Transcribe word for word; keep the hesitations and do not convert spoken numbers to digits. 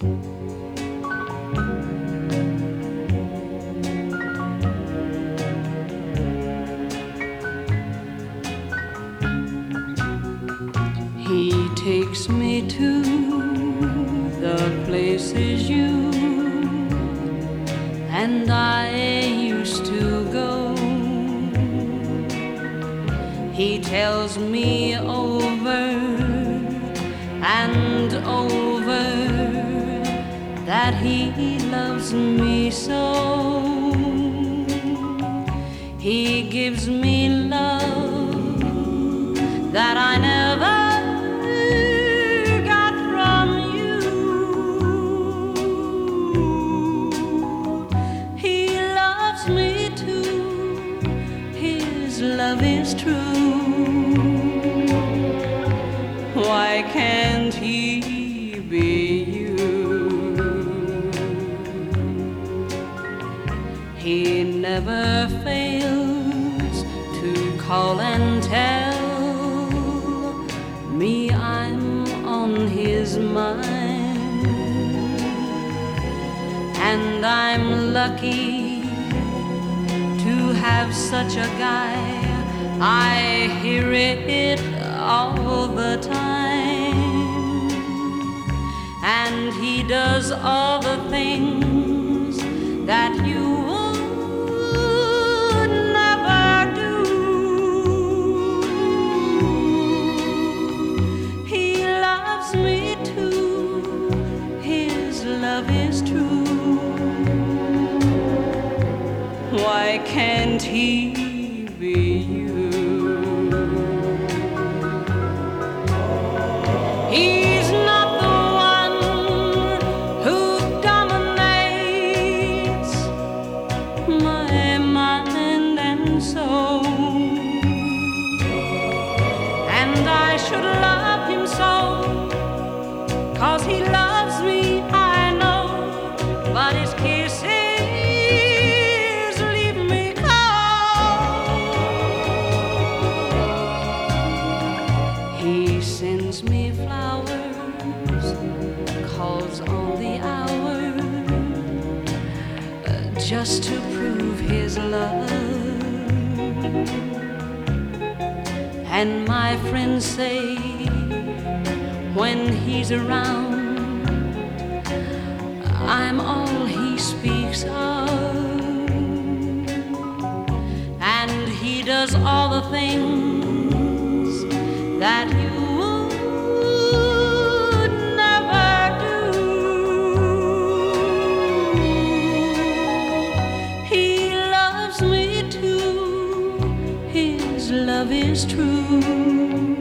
He takes me to the places you and I used to go. He tells me over and over that he loves me so. He gives me love that I never got from you. He loves me too. His love is true. Why can't he be you? He never fails to call and tell me I'm on his mind, and I'm lucky to have such a guy. I hear it all the time, and he does all the things that you would never do. He loves me too. His love is true. Why can't he be you? He's not the one who dominates my mind and soul, and I should love him so, 'cause he loves me, I know, but his kisses leave me cold. He sends me flowers, calls on the hour, uh, just to prove his love. And my friends say when he's around, I'm all he speaks of, and he does all the things that you would never do. He loves me too. His love is true.